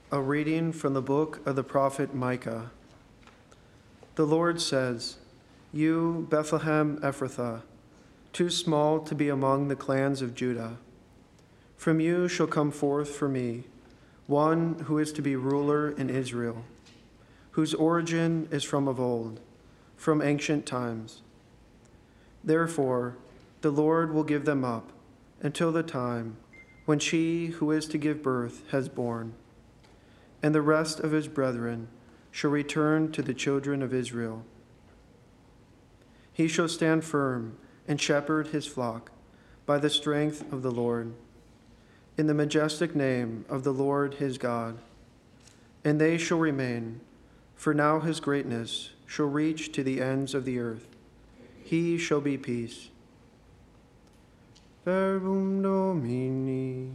A reading from the book of the prophet Micah. The Lord says, "You, Bethlehem Ephrathah, too small to be among the clans of Judah. From you shall come forth for me one who is to be ruler in Israel, whose origin is from of old, from ancient times. Therefore, the Lord will give them up until the time when she who is to give birth has borne, and the rest of his brethren shall return to the children of Israel. He shall stand firm and shepherd his flock by the strength of the Lord, in the majestic name of the Lord his God. And they shall remain, for now his greatness shall reach to the ends of the earth. He shall be peace." Verbum Domini.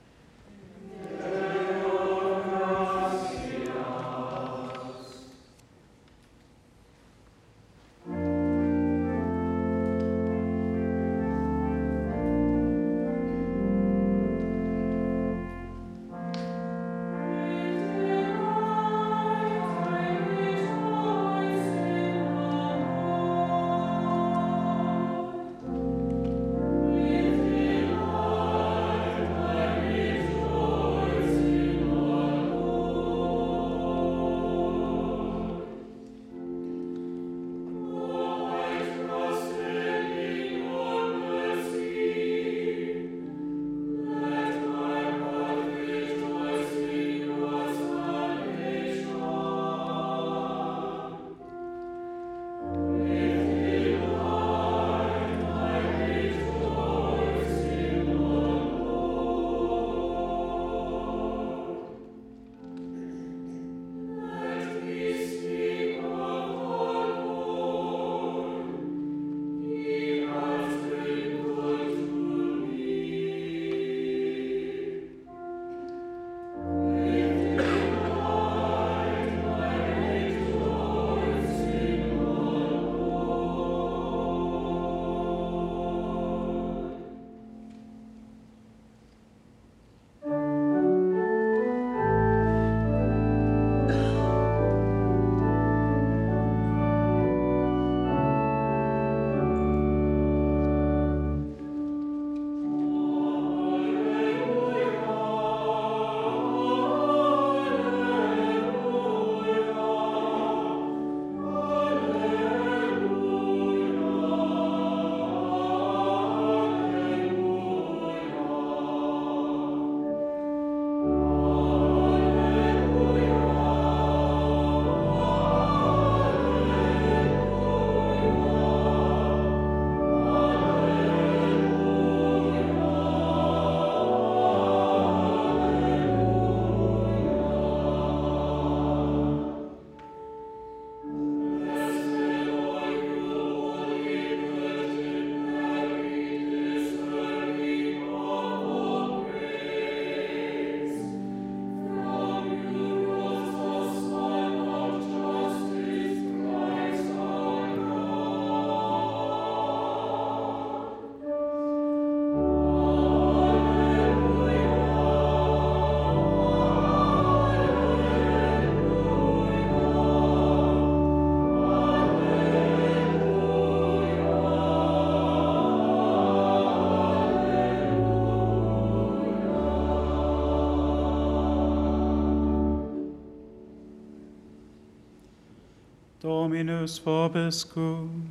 Dominus vobiscum.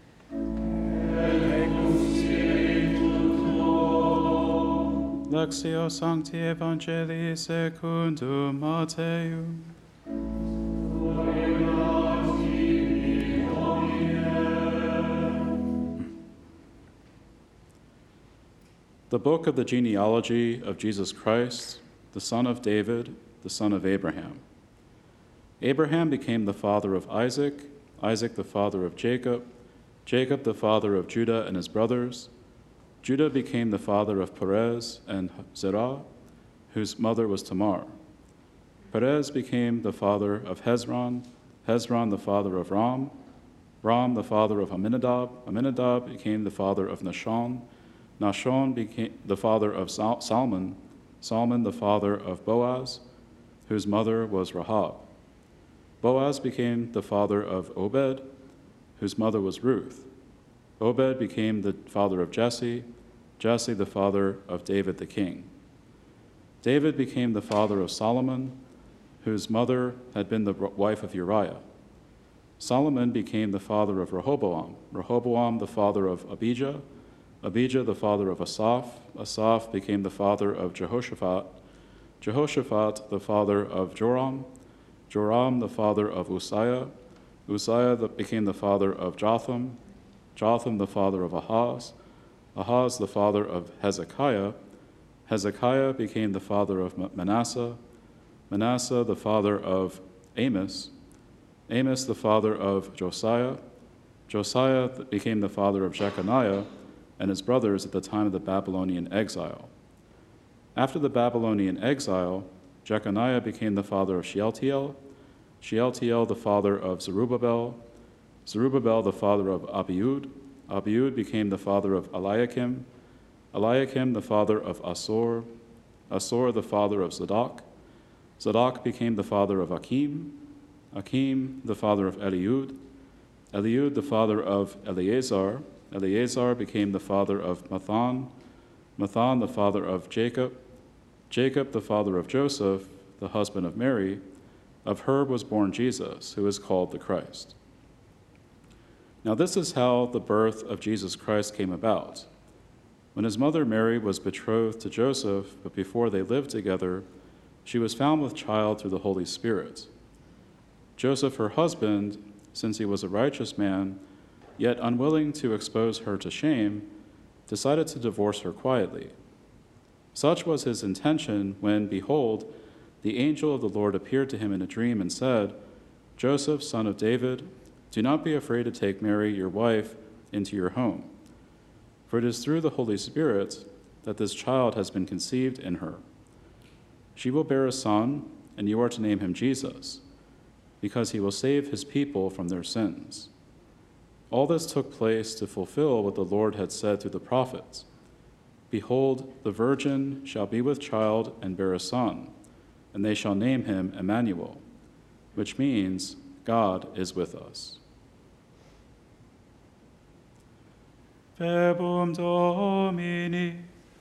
Lectio Sancti Evangelii secundum Mattheum. The book of the genealogy of Jesus Christ, the son of David, the son of Abraham. Abraham became the father of Isaac, Isaac the father of Jacob, Jacob the father of Judah and his brothers. Judah became the father of Perez and Zerah, whose mother was Tamar. Perez became the father of Hezron, Hezron the father of Ram, Ram the father of Amminadab, Amminadab became the father of Nahshon, Nahshon became the father of Salmon, Salmon the father of Boaz, whose mother was Rahab. Boaz became the father of Obed, whose mother was Ruth. Obed became the father of Jesse, Jesse the father of David the king. David became the father of Solomon, whose mother had been the wife of Uriah. Solomon became the father of Rehoboam, Rehoboam the father of Abijah, Abijah the father of Asaph, Asaph became the father of Jehoshaphat, Jehoshaphat the father of Joram, Joram the father of Uzziah, Uzziah became the father of Jotham, Jotham the father of Ahaz, Ahaz the father of Hezekiah, Hezekiah became the father of Manasseh, Manasseh the father of Amos, Amos the father of Josiah, Josiah became the father of Jeconiah and his brothers at the time of the Babylonian exile. After the Babylonian exile, Jeconiah became the father of Shealtiel, Shealtiel the father of Zerubbabel, Zerubbabel the father of Abiud, Abiud became the father of Eliakim, Eliakim the father of Asor, Asor the father of Zadok, Zadok became the father of Achim, Achim the father of Eliud, Eliud the father of Eleazar, Eleazar became the father of Mathan, Mathan the father of Jacob, Jacob the father of Joseph, the husband of Mary. Of her was born Jesus, who is called the Christ. Now this is how the birth of Jesus Christ came about. When his mother Mary was betrothed to Joseph, but before they lived together, she was found with child through the Holy Spirit. Joseph, her husband, since he was a righteous man, yet unwilling to expose her to shame, decided to divorce her quietly. Such was his intention when, behold, the angel of the Lord appeared to him in a dream and said, Joseph, son of David, do not be afraid to take Mary, your wife, into your home. For it is through the Holy Spirit that this child has been conceived in her. She will bear a son, and you are to name him Jesus, because he will save his people from their sins. All this took place to fulfill what the Lord had said through the prophets. Behold, the virgin shall be with child and bear a son, and they shall name him Emmanuel, which means God is with us. Verbum Domini.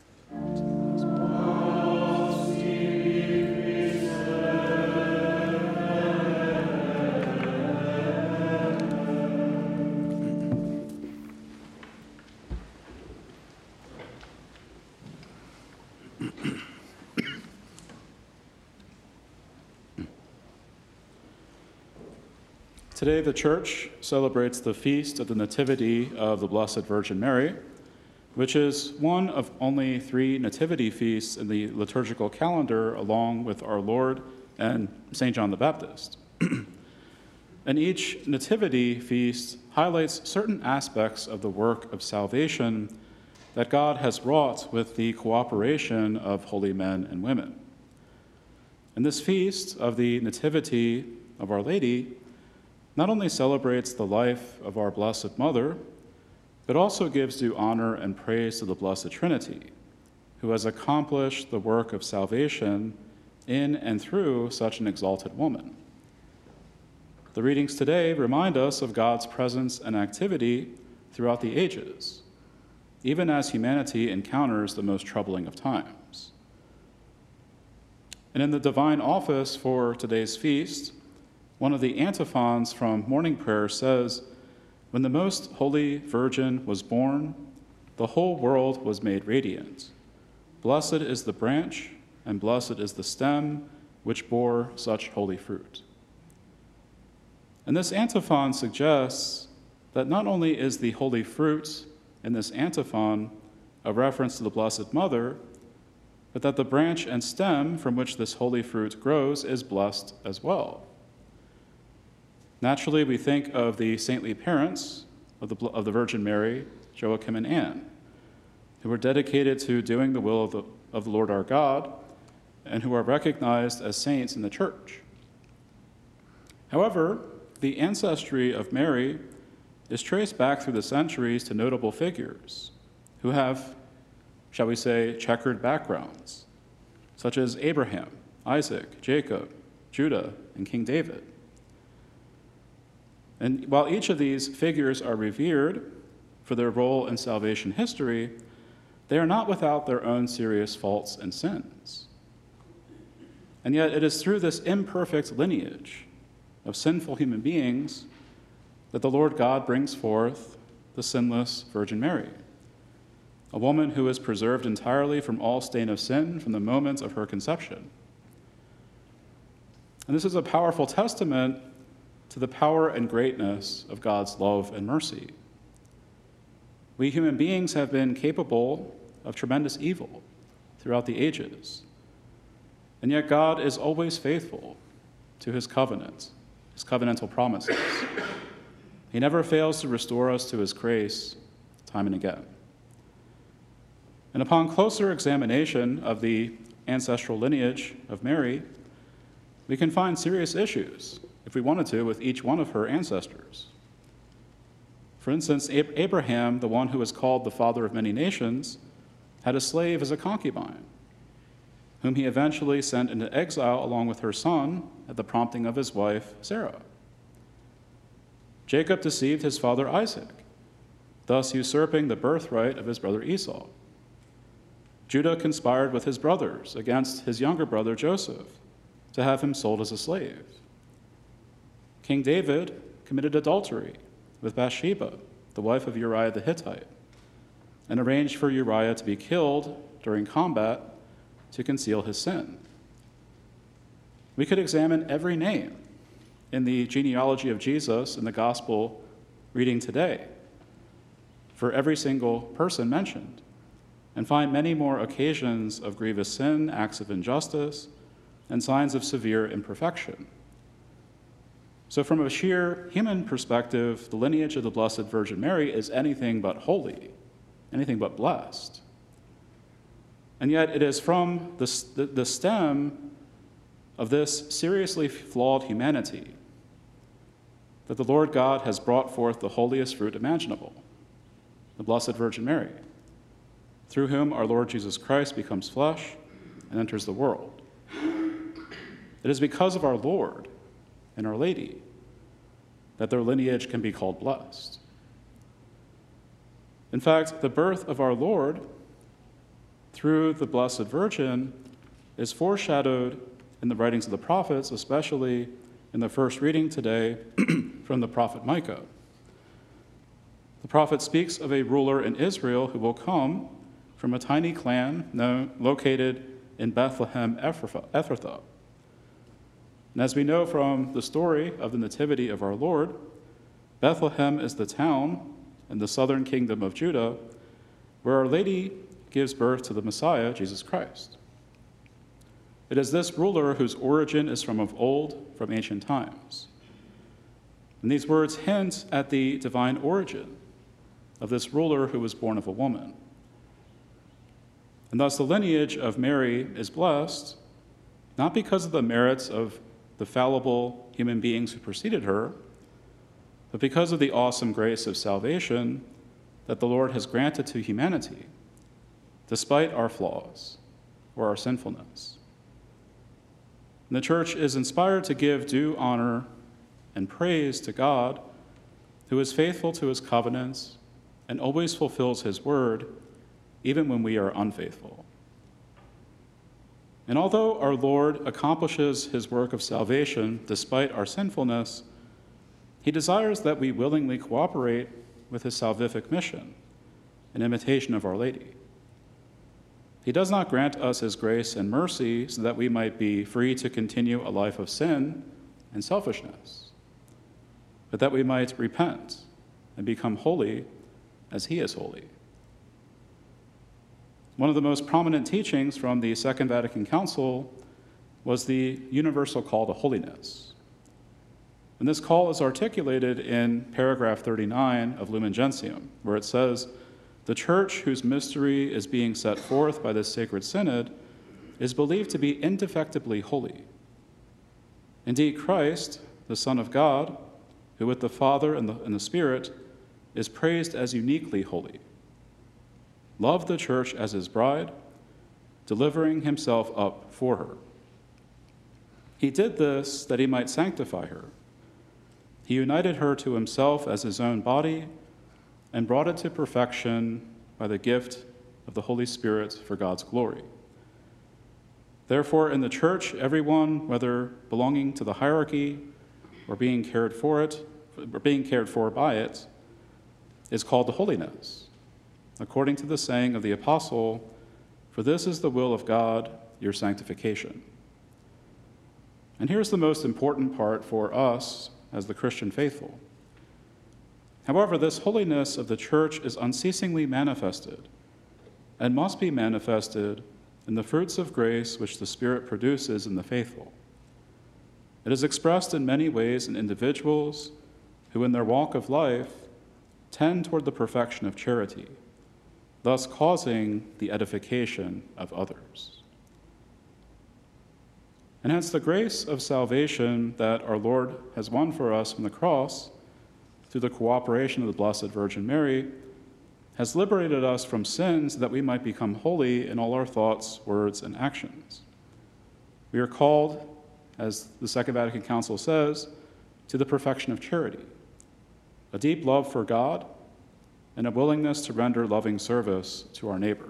Today, the Church celebrates the feast of the Nativity of the Blessed Virgin Mary, which is one of only 3 nativity feasts in the liturgical calendar, along with our Lord and St. John the Baptist. And each nativity feast highlights certain aspects of the work of salvation that God has wrought with the cooperation of holy men and women. And this feast of the Nativity of Our Lady not only celebrates the life of our Blessed Mother, but also gives due honor and praise to the Blessed Trinity, who has accomplished the work of salvation in and through such an exalted woman. The readings today remind us of God's presence and activity throughout the ages, even as humanity encounters the most troubling of times. And in the divine office for today's feast, one of the antiphons from morning prayer says, "When the most holy Virgin was born, the whole world was made radiant. Blessed is the branch, and blessed is the stem which bore such holy fruit." And this antiphon suggests that not only is the holy fruit in this antiphon a reference to the Blessed Mother, but that the branch and stem from which this holy fruit grows is blessed as well. Naturally, we think of the saintly parents of the Virgin Mary, Joachim and Anne, who were dedicated to doing the will of the Lord our God, and who are recognized as saints in the Church. However, the ancestry of Mary is traced back through the centuries to notable figures who have, shall we say, checkered backgrounds, such as Abraham, Isaac, Jacob, Judah, and King David. And while each of these figures are revered for their role in salvation history, they are not without their own serious faults and sins. And yet it is through this imperfect lineage of sinful human beings that the Lord God brings forth the sinless Virgin Mary, a woman who is preserved entirely from all stain of sin from the moment of her conception. And this is a powerful testament to the power and greatness of God's love and mercy. We human beings have been capable of tremendous evil throughout the ages, and yet God is always faithful to his covenant, his covenantal promises. He never fails to restore us to his grace time and again. And upon closer examination of the ancestral lineage of Mary, we can find serious issues, if we wanted to, with each one of her ancestors. For instance, Abraham, the one who is called the father of many nations, had a slave as a concubine, whom he eventually sent into exile along with her son at the prompting of his wife, Sarah. Jacob deceived his father Isaac, thus usurping the birthright of his brother Esau. Judah conspired with his brothers against his younger brother Joseph to have him sold as a slave. King David committed adultery with Bathsheba, the wife of Uriah the Hittite, and arranged for Uriah to be killed during combat to conceal his sin. We could examine every name in the genealogy of Jesus in the gospel reading today for every single person mentioned, and find many more occasions of grievous sin, acts of injustice, and signs of severe imperfection. So from a sheer human perspective, the lineage of the Blessed Virgin Mary is anything but holy, anything but blessed. And yet it is from the stem of this seriously flawed humanity that the Lord God has brought forth the holiest fruit imaginable, the Blessed Virgin Mary, through whom our Lord Jesus Christ becomes flesh and enters the world. It is because of our Lord and Our Lady that their lineage can be called blessed. In fact, the birth of our Lord through the Blessed Virgin is foreshadowed in the writings of the prophets, especially in the first reading today from the prophet Micah. The prophet speaks of a ruler in Israel who will come from a tiny clan located in Bethlehem Ephrathah. And as we know from the story of the Nativity of our Lord, Bethlehem is the town in the southern kingdom of Judah where Our Lady gives birth to the Messiah, Jesus Christ. It is this ruler whose origin is from of old, from ancient times. And these words hint at the divine origin of this ruler who was born of a woman. And thus the lineage of Mary is blessed, not because of the merits of the fallible human beings who preceded her, but because of the awesome grace of salvation that the Lord has granted to humanity, despite our flaws or our sinfulness. And the Church is inspired to give due honor and praise to God, who is faithful to his covenants and always fulfills his word, even when we are unfaithful. And although our Lord accomplishes his work of salvation despite our sinfulness, he desires that we willingly cooperate with his salvific mission in imitation of Our Lady. He does not grant us his grace and mercy so that we might be free to continue a life of sin and selfishness, but that we might repent and become holy as he is holy. One of the most prominent teachings from the Second Vatican Council was the universal call to holiness. And this call is articulated in paragraph 39 of Lumen Gentium, where it says, "The Church, whose mystery is being set forth by this sacred synod, is believed to be indefectibly holy. Indeed, Christ, the Son of God, who with the Father and the Spirit is praised as uniquely holy, loved the Church as his bride, delivering himself up for her. He did this that he might sanctify her. He united her to himself as his own body and brought it to perfection by the gift of the Holy Spirit for God's glory. Therefore, in the church, everyone, whether belonging to the hierarchy or being cared for by it, is called to holiness, according to the saying of the apostle, "For this is the will of God, your sanctification." And here's the most important part for us as the Christian faithful. However, this holiness of the church is unceasingly manifested and must be manifested in the fruits of grace which the Spirit produces in the faithful. It is expressed in many ways in individuals who in their walk of life tend toward the perfection of charity, thus causing the edification of others. And hence the grace of salvation that our Lord has won for us from the cross through the cooperation of the Blessed Virgin Mary has liberated us from sin so that we might become holy in all our thoughts, words, and actions. We are called, as the Second Vatican Council says, to the perfection of charity, a deep love for God, and a willingness to render loving service to our neighbor.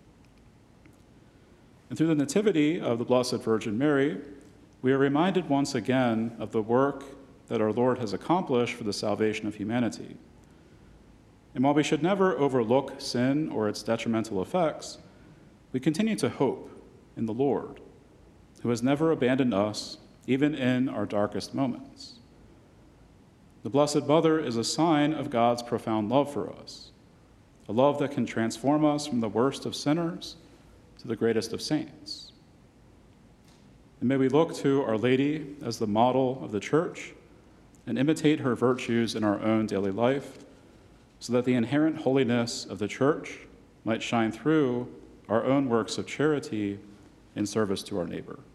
And through the Nativity of the Blessed Virgin Mary, we are reminded once again of the work that our Lord has accomplished for the salvation of humanity. And while we should never overlook sin or its detrimental effects, we continue to hope in the Lord, who has never abandoned us, even in our darkest moments. The Blessed Mother is a sign of God's profound love for us, a love that can transform us from the worst of sinners to the greatest of saints. And may we look to Our Lady as the model of the church and imitate her virtues in our own daily life, so that the inherent holiness of the church might shine through our own works of charity in service to our neighbor.